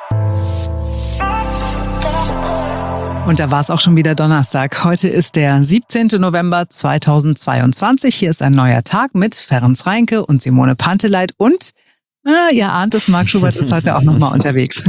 Und da war es auch schon wieder Donnerstag. Heute ist der 17. November 2022. Hier ist ein neuer Tag mit Ferenc Reinke und Simone Panteleit und, ihr ahnt es, Marc Schubert ist heute auch nochmal unterwegs.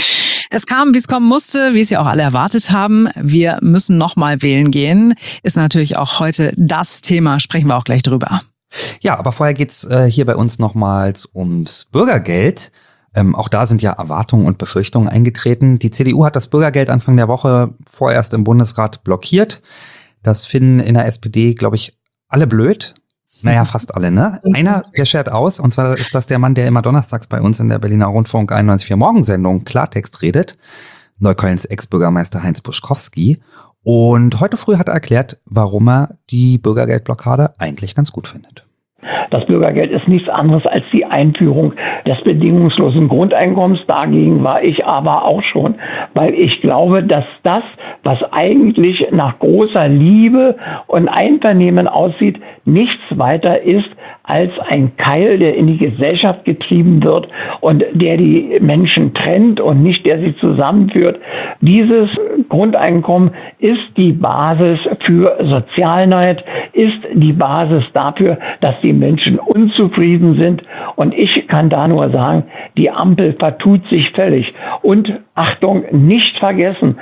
Es kam, wie es kommen musste, wie es ja auch alle erwartet haben. Wir müssen nochmal wählen gehen. Ist natürlich auch heute das Thema, sprechen wir auch gleich drüber. Ja, aber vorher geht's hier bei uns nochmals ums Bürgergeld. Auch da sind ja Erwartungen und Befürchtungen eingetreten. Die CDU hat das Bürgergeld Anfang der Woche vorerst im Bundesrat blockiert. Das finden in der SPD, glaube ich, alle blöd. Naja, fast alle, ne? Einer, der schert aus, und zwar ist das der Mann, der immer donnerstags bei uns in der Berliner Rundfunk 91.4 Morgensendung Klartext redet. Neuköllns Ex-Bürgermeister Heinz Buschkowski. Und heute früh hat er erklärt, warum er die Bürgergeldblockade eigentlich ganz gut findet. Das Bürgergeld ist nichts anderes als die Einführung des bedingungslosen Grundeinkommens. Dagegen war ich aber auch schon, weil ich glaube, dass das, was eigentlich nach großer Liebe und Einvernehmen aussieht, nichts weiter ist als ein Keil, der in die Gesellschaft getrieben wird und der die Menschen trennt und nicht der sie zusammenführt. Dieses Grundeinkommen ist die Basis für Sozialneid, ist die Basis dafür, dass die Menschen unzufrieden sind. Und ich kann da nur sagen, die Ampel vertut sich völlig. Und Achtung, nicht vergessen,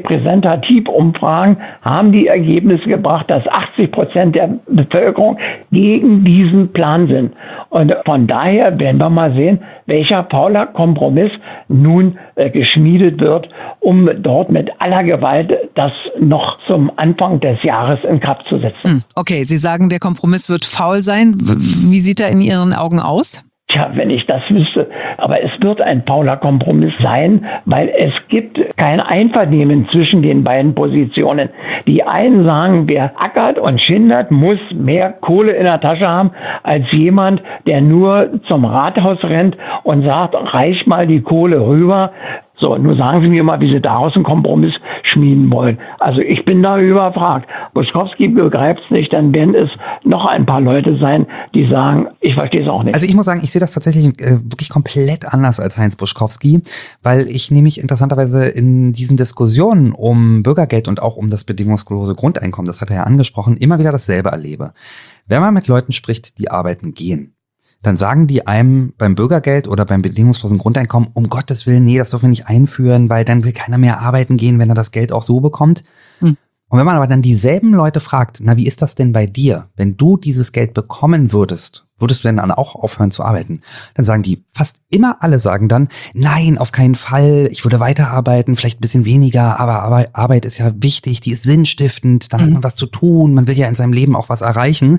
Repräsentativumfragen haben die Ergebnisse gebracht, dass 80% der Bevölkerung gegen diesen Plan sind. Und von daher werden wir mal sehen, welcher fauler Kompromiss nun geschmiedet wird, um dort mit aller Gewalt das noch zum Anfang des Jahres in Kraft zu setzen. Okay, Sie sagen, der Kompromiss wird faul sein. Wie sieht er in Ihren Augen aus? Tja, wenn ich das wüsste. Aber es wird ein fauler Kompromiss sein, weil es gibt kein Einvernehmen zwischen den beiden Positionen. Die einen sagen, wer ackert und schindert, muss mehr Kohle in der Tasche haben, als jemand, der nur zum Rathaus rennt und sagt, reich mal die Kohle rüber. So, nun sagen Sie mir mal, wie Sie daraus einen Kompromiss schmieden wollen. Also ich bin da überfragt. Buschkowski begreift es nicht, dann werden es noch ein paar Leute sein, die sagen, ich verstehe es auch nicht. Also ich muss sagen, ich sehe das tatsächlich wirklich komplett anders als Heinz Buschkowski, weil ich nämlich interessanterweise in diesen Diskussionen um Bürgergeld und auch um das bedingungslose Grundeinkommen, das hat er ja angesprochen, immer wieder dasselbe erlebe. Wenn man mit Leuten spricht, die arbeiten gehen, dann sagen die einem beim Bürgergeld oder beim bedingungslosen Grundeinkommen, um Gottes Willen, nee, das dürfen wir nicht einführen, weil dann will keiner mehr arbeiten gehen, wenn er das Geld auch so bekommt. Und wenn man aber dann dieselben Leute fragt, na, wie ist das denn bei dir? Wenn du dieses Geld bekommen würdest, würdest du denn dann auch aufhören zu arbeiten? Dann sagen die, fast immer alle sagen dann, nein, auf keinen Fall, ich würde weiterarbeiten, vielleicht ein bisschen weniger, aber Arbeit ist ja wichtig, die ist sinnstiftend, dann hat man was zu tun, man will ja in seinem Leben auch was erreichen.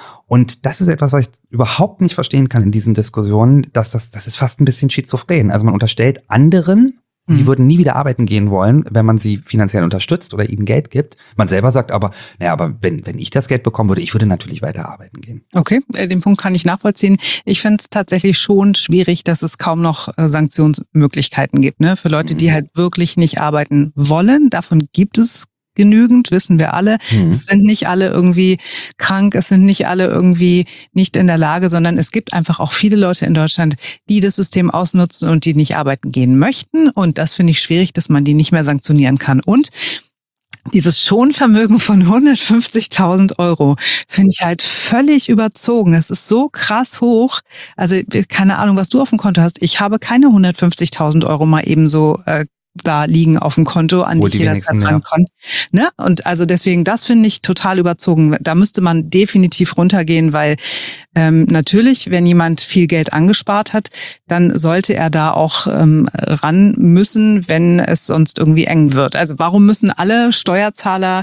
Und das ist etwas, was ich überhaupt nicht verstehen kann in diesen Diskussionen, das ist fast ein bisschen schizophren. Also man unterstellt anderen, sie würden nie wieder arbeiten gehen wollen, wenn man sie finanziell unterstützt oder ihnen Geld gibt. Man selber sagt aber, naja, aber wenn ich das Geld bekommen würde, ich würde natürlich weiter arbeiten gehen. Okay, den Punkt kann ich nachvollziehen. Ich finde es tatsächlich schon schwierig, dass es kaum noch Sanktionsmöglichkeiten gibt, ne? Für Leute, die halt wirklich nicht arbeiten wollen. Davon gibt es genügend, wissen wir alle. Es sind nicht alle irgendwie krank, es sind nicht alle irgendwie nicht in der Lage, sondern es gibt einfach auch viele Leute in Deutschland, die das System ausnutzen und die nicht arbeiten gehen möchten. Und das finde ich schwierig, dass man die nicht mehr sanktionieren kann. Und dieses Schonvermögen von 150.000 Euro finde ich halt völlig überzogen. Das ist so krass hoch. Also keine Ahnung, was du auf dem Konto hast. Ich habe keine 150.000 Euro mal eben so da liegen auf dem Konto, an die ich jederzeit rankomme. Ne? Und also deswegen, das finde ich total überzogen. Da müsste man definitiv runtergehen, weil natürlich, wenn jemand viel Geld angespart hat, dann sollte er da auch ran müssen, wenn es sonst irgendwie eng wird. Also warum müssen alle Steuerzahler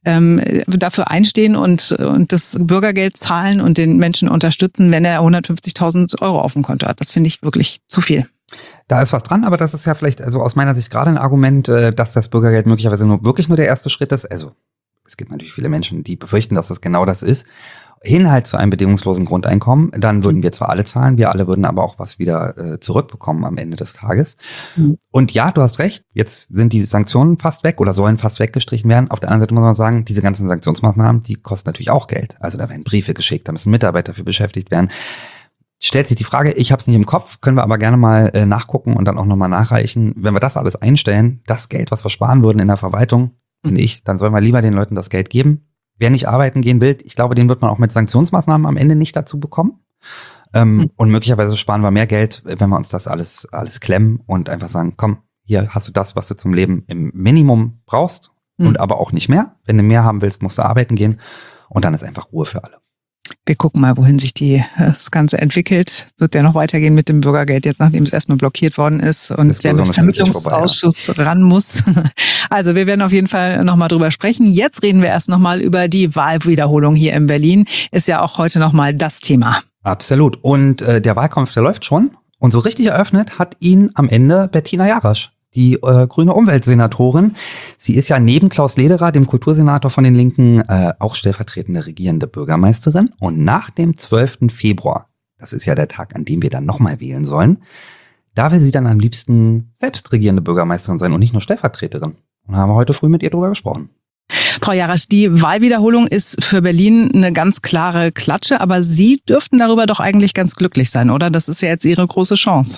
dafür einstehen und das Bürgergeld zahlen und den Menschen unterstützen, wenn er 150.000 Euro auf dem Konto hat? Das finde ich wirklich zu viel. Da ist was dran, aber das ist ja vielleicht also aus meiner Sicht gerade ein Argument, dass das Bürgergeld möglicherweise wirklich nur der erste Schritt ist. Also es gibt natürlich viele Menschen, die befürchten, dass das genau das ist. Hin halt zu einem bedingungslosen Grundeinkommen, dann würden wir zwar alle zahlen, wir alle würden aber auch was wieder zurückbekommen am Ende des Tages. Und ja, du hast recht, jetzt sind die Sanktionen fast weg oder sollen fast weggestrichen werden. Auf der anderen Seite muss man sagen, diese ganzen Sanktionsmaßnahmen, die kosten natürlich auch Geld. Also da werden Briefe geschickt, da müssen Mitarbeiter für beschäftigt werden. stellt sich die Frage, ich habe es nicht im Kopf, können wir aber gerne mal nachgucken und dann auch nochmal nachreichen. Wenn wir das alles einstellen, das Geld, was wir sparen würden in der Verwaltung, finde ich, dann sollen wir lieber den Leuten das Geld geben. Wer nicht arbeiten gehen will, ich glaube, den wird man auch mit Sanktionsmaßnahmen am Ende nicht dazu bekommen. Und möglicherweise sparen wir mehr Geld, wenn wir uns das alles klemmen und einfach sagen, komm, hier hast du das, was du zum Leben im Minimum brauchst und aber auch nicht mehr. Wenn du mehr haben willst, musst du arbeiten gehen und dann ist einfach Ruhe für alle. Wir gucken mal, wohin sich das Ganze entwickelt. Wird ja noch weitergehen mit dem Bürgergeld, jetzt nachdem es erstmal blockiert worden ist und der Vermittlungsausschuss ran muss. Also wir werden auf jeden Fall nochmal drüber sprechen. Jetzt reden wir erst nochmal über die Wahlwiederholung hier in Berlin. Ist ja auch heute nochmal das Thema. Absolut. Und der Wahlkampf, der läuft schon. Und so richtig eröffnet hat ihn am Ende Bettina Jarasch, die grüne Umweltsenatorin. Sie ist ja neben Klaus Lederer, dem Kultursenator von den Linken, auch stellvertretende regierende Bürgermeisterin. Und nach dem 12. Februar, das ist ja der Tag, an dem wir dann nochmal wählen sollen, da will sie dann am liebsten selbst regierende Bürgermeisterin sein und nicht nur Stellvertreterin. Und da haben wir heute früh mit ihr drüber gesprochen. Frau Jarasch, die Wahlwiederholung ist für Berlin eine ganz klare Klatsche, aber Sie dürften darüber doch eigentlich ganz glücklich sein, oder? Das ist ja jetzt Ihre große Chance.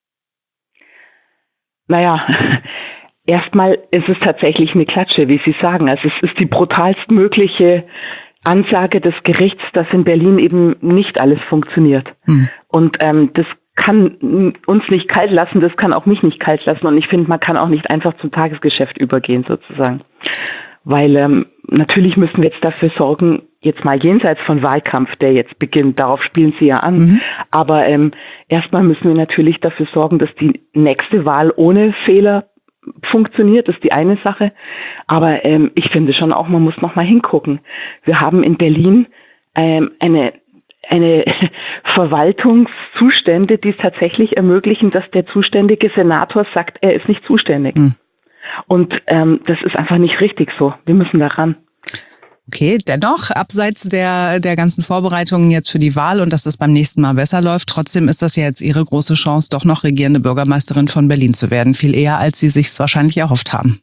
Naja, erstmal ist es tatsächlich eine Klatsche, wie Sie sagen. Also es ist die brutalstmögliche Ansage des Gerichts, dass in Berlin eben nicht alles funktioniert. Und das kann uns nicht kalt lassen, das kann auch mich nicht kalt lassen. Und ich finde, man kann auch nicht einfach zum Tagesgeschäft übergehen sozusagen. Weil natürlich müssen wir jetzt dafür sorgen, jetzt mal jenseits von Wahlkampf, der jetzt beginnt, darauf spielen Sie ja an. Aber erstmal müssen wir natürlich dafür sorgen, dass die nächste Wahl ohne Fehler funktioniert, ist die eine Sache. Aber ich finde schon auch, man muss noch mal hingucken. Wir haben in Berlin eine Verwaltungszustände, die es tatsächlich ermöglichen, dass der zuständige Senator sagt, er ist nicht zuständig. Und das ist einfach nicht richtig so. Wir müssen da ran. Okay, dennoch, abseits der ganzen Vorbereitungen jetzt für die Wahl und dass das beim nächsten Mal besser läuft, trotzdem ist das ja jetzt Ihre große Chance, doch noch regierende Bürgermeisterin von Berlin zu werden. Viel eher, als Sie sich wahrscheinlich erhofft haben.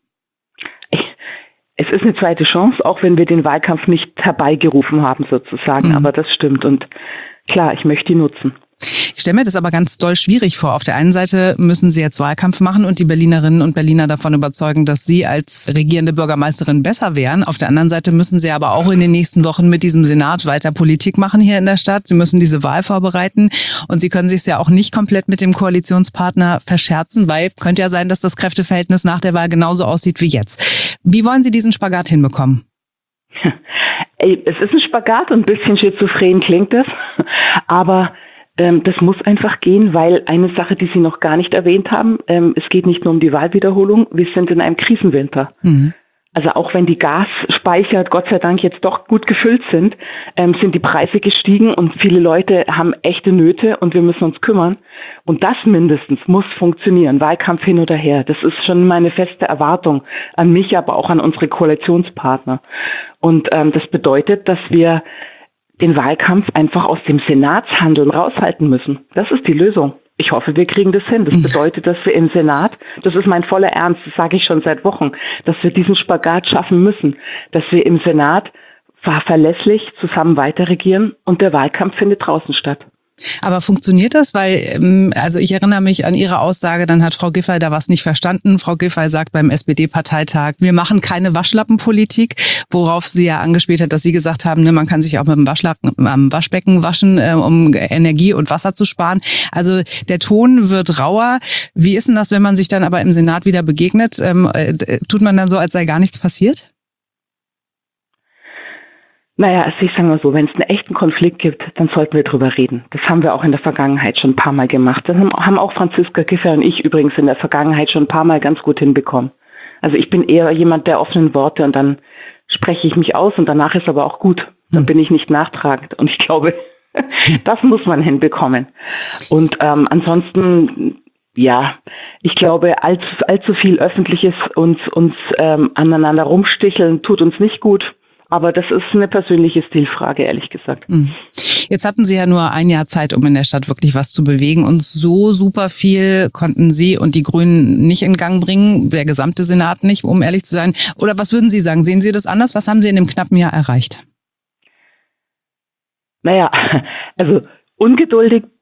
Es ist eine zweite Chance, auch wenn wir den Wahlkampf nicht herbeigerufen haben sozusagen. Aber das stimmt und klar, ich möchte ihn nutzen. Ich stelle mir das aber ganz doll schwierig vor. Auf der einen Seite müssen Sie jetzt Wahlkampf machen und die Berlinerinnen und Berliner davon überzeugen, dass Sie als regierende Bürgermeisterin besser wären. Auf der anderen Seite müssen Sie aber auch in den nächsten Wochen mit diesem Senat weiter Politik machen hier in der Stadt. Sie müssen diese Wahl vorbereiten und Sie können sich ja auch nicht komplett mit dem Koalitionspartner verscherzen, weil könnte ja sein, dass das Kräfteverhältnis nach der Wahl genauso aussieht wie jetzt. Wie wollen Sie diesen Spagat hinbekommen? Es ist ein Spagat und ein bisschen schizophren klingt das, aber das muss einfach gehen, weil eine Sache, die Sie noch gar nicht erwähnt haben, es geht nicht nur um die Wahlwiederholung, wir sind in einem Krisenwinter. Also auch wenn die Gasspeicher Gott sei Dank jetzt doch gut gefüllt sind, sind die Preise gestiegen und viele Leute haben echte Nöte und wir müssen uns kümmern. Und das mindestens muss funktionieren, Wahlkampf hin oder her. Das ist schon meine feste Erwartung an mich, aber auch an unsere Koalitionspartner. Und das bedeutet, dass wir den Wahlkampf einfach aus dem Senatshandeln raushalten müssen. Das ist die Lösung. Ich hoffe, wir kriegen das hin. Das bedeutet, dass wir im Senat, das ist mein voller Ernst, das sage ich schon seit Wochen, dass wir diesen Spagat schaffen müssen, dass wir im Senat verlässlich zusammen weiterregieren und der Wahlkampf findet draußen statt. Aber funktioniert das? Weil, also ich erinnere mich an Ihre Aussage, dann hat Frau Giffey da was nicht verstanden. Frau Giffey sagt beim SPD-Parteitag, wir machen keine Waschlappenpolitik, worauf sie ja angespielt hat, dass Sie gesagt haben, ne, man kann sich auch mit dem Waschbecken waschen, um Energie und Wasser zu sparen. Also der Ton wird rauer. Wie ist denn das, wenn man sich dann aber im Senat wieder begegnet? Tut man dann so, als sei gar nichts passiert? Naja, also ich sage mal so, wenn es einen echten Konflikt gibt, dann sollten wir drüber reden. Das haben wir auch in der Vergangenheit schon ein paar Mal gemacht. Das haben auch Franziska Giffey und ich übrigens in der Vergangenheit schon ein paar Mal ganz gut hinbekommen. Also ich bin eher jemand der offenen Worte und dann spreche ich mich aus und danach ist aber auch gut. Dann bin ich nicht nachtragend und ich glaube, das muss man hinbekommen. Und ansonsten, ja, ich glaube, allzu viel Öffentliches uns aneinander rumsticheln tut uns nicht gut. Aber das ist eine persönliche Stilfrage, ehrlich gesagt. Jetzt hatten Sie ja nur ein Jahr Zeit, um in der Stadt wirklich was zu bewegen. Und so super viel konnten Sie und die Grünen nicht in Gang bringen, der gesamte Senat nicht, um ehrlich zu sein. Oder was würden Sie sagen? Sehen Sie das anders? Was haben Sie in dem knappen Jahr erreicht? Naja, also ungeduldig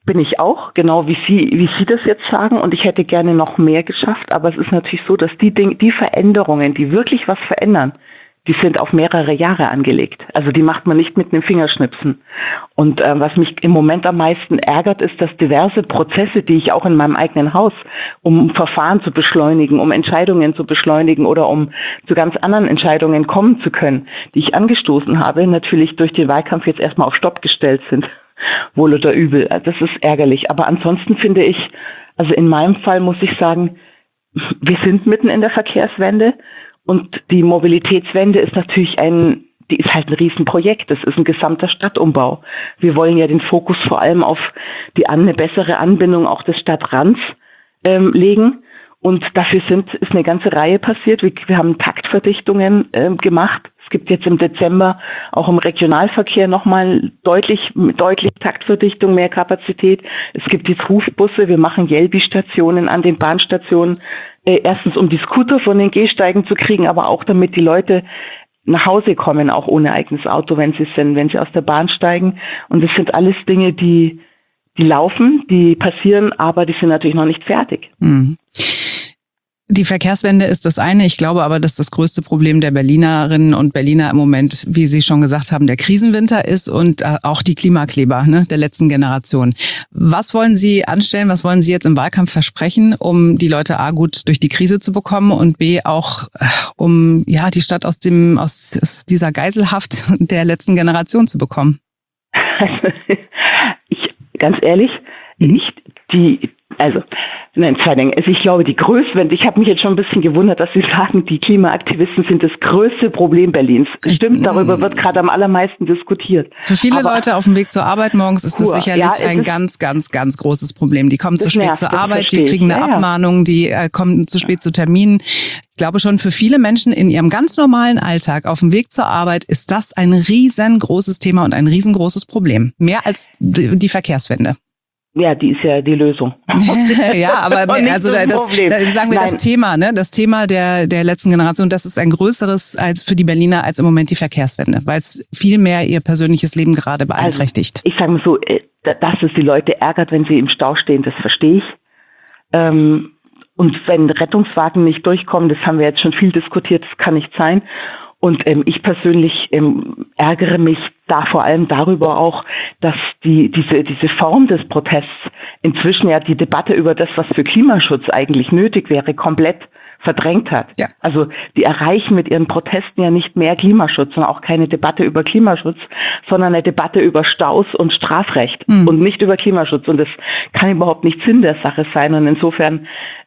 bin ich auch, genau wie Sie das jetzt sagen. Und ich hätte gerne noch mehr geschafft. Aber es ist natürlich so, dass die Veränderungen, die wirklich was verändern, die sind auf mehrere Jahre angelegt. Also die macht man nicht mit einem Fingerschnipsen. Und was mich im Moment am meisten ärgert, ist, dass diverse Prozesse, die ich auch in meinem eigenen Haus, um Verfahren zu beschleunigen, um Entscheidungen zu beschleunigen oder um zu ganz anderen Entscheidungen kommen zu können, die ich angestoßen habe, natürlich durch den Wahlkampf jetzt erstmal auf Stopp gestellt sind. Wohl oder übel. Das ist ärgerlich. Aber ansonsten finde ich, also in meinem Fall muss ich sagen, wir sind mitten in der Verkehrswende und die Mobilitätswende ist natürlich die ist halt ein Riesenprojekt. Das ist ein gesamter Stadtumbau. Wir wollen ja den Fokus vor allem auf eine bessere Anbindung auch des Stadtrands legen. Und dafür ist eine ganze Reihe passiert. Wir haben Taktverdichtungen gemacht. Es gibt jetzt im Dezember auch im Regionalverkehr nochmal deutlich Taktverdichtung, mehr Kapazität. Es gibt jetzt Rufbusse. Wir machen Jelbi-Stationen an den Bahnstationen. Erstens, um die Scooter von den Gehsteigen zu kriegen, aber auch damit die Leute nach Hause kommen, auch ohne eigenes Auto, wenn sie aus der Bahn steigen. Und das sind alles Dinge, die laufen, die passieren, aber die sind natürlich noch nicht fertig. Mhm. Die Verkehrswende ist das eine. Ich glaube aber, dass das größte Problem der Berlinerinnen und Berliner im Moment, wie Sie schon gesagt haben, der Krisenwinter ist und auch die Klimakleber, der letzten Generation. Was wollen Sie anstellen? Was wollen Sie jetzt im Wahlkampf versprechen, um die Leute A gut durch die Krise zu bekommen und B auch um die Stadt aus dieser Geiselhaft der letzten Generation zu bekommen? Ganz ehrlich, zwei Dinge. Also ich glaube, ich habe mich jetzt schon ein bisschen gewundert, dass Sie sagen, die Klimaaktivisten sind das größte Problem Berlins. Stimmt, darüber wird gerade am allermeisten diskutiert. Für viele Leute auf dem Weg zur Arbeit morgens ist das sicherlich ein ganz, ganz, ganz großes Problem. Die kommen zu spät zur Arbeit, die kriegen eine Abmahnung, die kommen zu spät zu Terminen. Ich glaube schon, für viele Menschen in ihrem ganz normalen Alltag auf dem Weg zur Arbeit ist das ein riesengroßes Thema und ein riesengroßes Problem. Mehr als die Verkehrswende. Ja, die ist ja die Lösung. Ja, aber also sagen wir das Thema, das Thema der letzten Generation, das ist ein größeres als für die Berliner als im Moment die Verkehrswende, weil es viel mehr ihr persönliches Leben gerade beeinträchtigt. Also, ich sage mal so, dass es die Leute ärgert, wenn sie im Stau stehen, das verstehe ich. Und wenn Rettungswagen nicht durchkommen, das haben wir jetzt schon viel diskutiert, das kann nicht sein. Und ich persönlich ärgere mich da vor allem darüber auch, dass diese Form des Protests inzwischen ja die Debatte über das, was für Klimaschutz eigentlich nötig wäre, komplett verdrängt hat. Ja. Also die erreichen mit ihren Protesten ja nicht mehr Klimaschutz, sondern auch keine Debatte über Klimaschutz, sondern eine Debatte über Staus und Strafrecht und nicht über Klimaschutz. Und das kann überhaupt nicht Sinn der Sache sein. Und insofern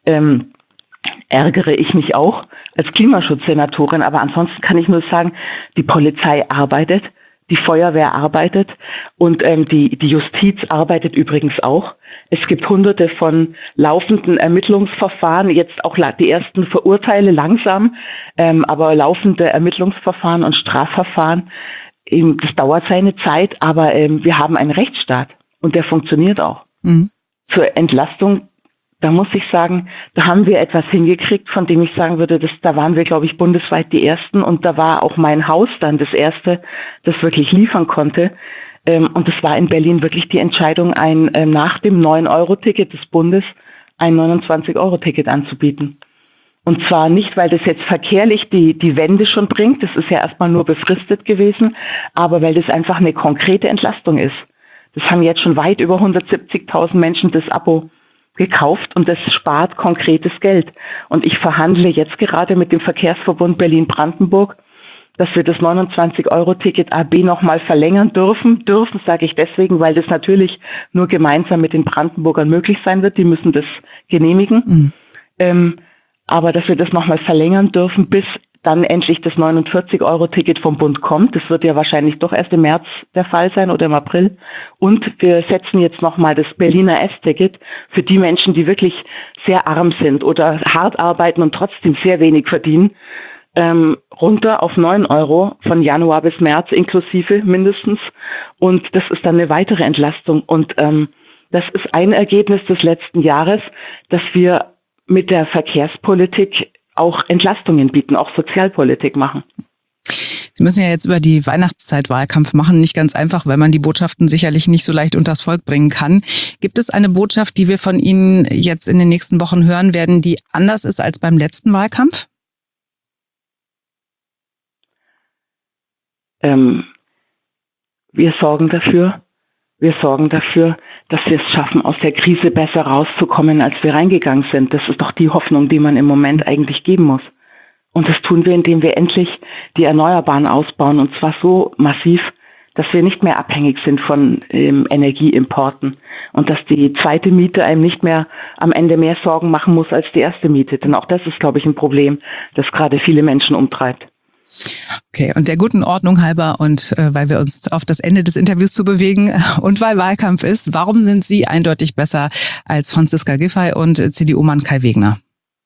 ärgere ich mich auch als Klimaschutzsenatorin, aber ansonsten kann ich nur sagen, die Polizei arbeitet, die Feuerwehr arbeitet und die Justiz arbeitet übrigens auch. Es gibt hunderte von laufenden Ermittlungsverfahren, jetzt auch die ersten Verurteile langsam, aber laufende Ermittlungsverfahren und Strafverfahren. Das dauert seine Zeit, aber wir haben einen Rechtsstaat und der funktioniert auch. Mhm. Zur Entlastung, da muss ich sagen, da haben wir etwas hingekriegt, von dem ich sagen würde, da waren wir, glaube ich, bundesweit die Ersten und da war auch mein Haus dann das Erste, das wirklich liefern konnte. Und das war in Berlin wirklich die Entscheidung, nach dem 9-Euro-Ticket des Bundes ein 29-Euro-Ticket anzubieten. Und zwar nicht, weil das jetzt verkehrlich die Wende schon bringt, das ist ja erstmal nur befristet gewesen, aber weil das einfach eine konkrete Entlastung ist. Das haben jetzt schon weit über 170.000 Menschen das Abo gekauft und das spart konkretes Geld. Und ich verhandle jetzt gerade mit dem Verkehrsverbund Berlin-Brandenburg, dass wir das 29-Euro-Ticket AB nochmal verlängern dürfen. Dürfen sage ich deswegen, weil das natürlich nur gemeinsam mit den Brandenburgern möglich sein wird. Die müssen das genehmigen. Aber dass wir das nochmal verlängern dürfen, bis dann endlich das 49-Euro-Ticket vom Bund kommt. Das wird ja wahrscheinlich doch erst im März der Fall sein oder im April. Und wir setzen jetzt nochmal das Berliner S-Ticket für die Menschen, die wirklich sehr arm sind oder hart arbeiten und trotzdem sehr wenig verdienen, runter auf 9 Euro von Januar bis März inklusive mindestens. Und das ist dann eine weitere Entlastung. Und das ist ein Ergebnis des letzten Jahres, dass wir mit der Verkehrspolitik auch Entlastungen bieten, auch Sozialpolitik machen. Sie müssen ja jetzt über die Weihnachtszeit Wahlkampf machen. Nicht ganz einfach, weil man die Botschaften sicherlich nicht so leicht unters Volk bringen kann. Gibt es eine Botschaft, die wir von Ihnen jetzt in den nächsten Wochen hören werden, die anders ist als beim letzten Wahlkampf? Wir sorgen dafür, dass wir es schaffen, aus der Krise besser rauszukommen, als wir reingegangen sind. Das ist doch die Hoffnung, die man im Moment eigentlich geben muss. Und das tun wir, indem wir endlich die Erneuerbaren ausbauen, und zwar so massiv, dass wir nicht mehr abhängig sind von Energieimporten und dass die zweite Miete einem nicht mehr am Ende mehr Sorgen machen muss als die erste Miete. Denn auch das ist, glaube ich, ein Problem, das gerade viele Menschen umtreibt. Okay, und der guten Ordnung halber und weil wir uns auf das Ende des Interviews zu bewegen und weil Wahlkampf ist, warum sind Sie eindeutig besser als Franziska Giffey und CDU-Mann Kai Wegner?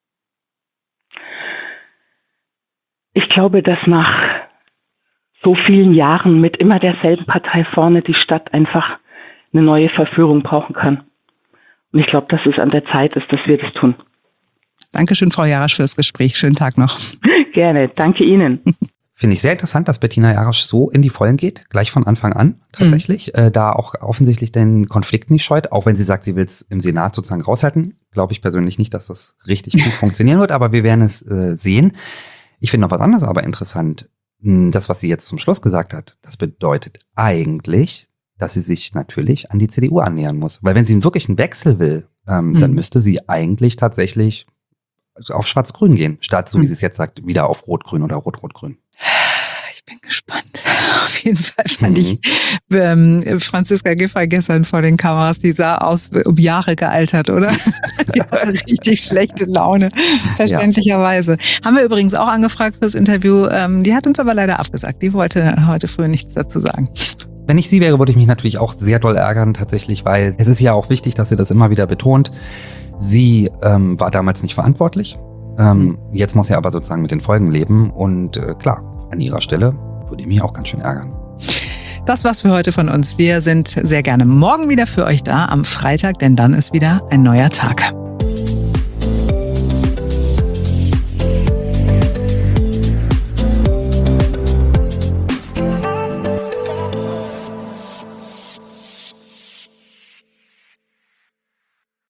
Ich glaube, dass nach so vielen Jahren mit immer derselben Partei vorne die Stadt einfach eine neue Verführung brauchen kann. Und ich glaube, dass es an der Zeit ist, dass wir das tun. Dankeschön, Frau Jarasch, für das Gespräch. Schönen Tag noch. Gerne, danke Ihnen. Finde ich sehr interessant, dass Bettina Jarasch so in die Vollen geht, gleich von Anfang an tatsächlich, da auch offensichtlich den Konflikt nicht scheut, auch wenn sie sagt, sie will es im Senat sozusagen raushalten. Glaube ich persönlich nicht, dass das richtig gut funktionieren wird, aber wir werden es sehen. Ich finde noch was anderes aber interessant. Das, was sie jetzt zum Schluss gesagt hat, das bedeutet eigentlich, dass sie sich natürlich an die CDU annähern muss. Weil wenn sie wirklich einen Wechsel will, dann müsste sie eigentlich tatsächlich auf Schwarz-Grün gehen, statt, so wie sie es jetzt sagt, wieder auf Rot-Grün oder Rot-Rot-Grün. Ich bin gespannt. Auf jeden Fall fand ich Franziska Giffey gestern vor den Kameras, die sah aus um Jahre gealtert, oder? Die hatte richtig schlechte Laune, verständlicherweise. Ja. Haben wir übrigens auch angefragt fürs Interview. Die hat uns aber leider abgesagt. Die wollte heute früh nichts dazu sagen. Wenn ich sie wäre, würde ich mich natürlich auch sehr doll ärgern tatsächlich, weil es ist ja auch wichtig, dass sie das immer wieder betont. Sie war damals nicht verantwortlich. Jetzt muss sie aber sozusagen mit den Folgen leben. Und klar, an ihrer Stelle würde ich mich auch ganz schön ärgern. Das war's für heute von uns. Wir sind sehr gerne morgen wieder für euch da am Freitag, denn dann ist wieder ein neuer Tag.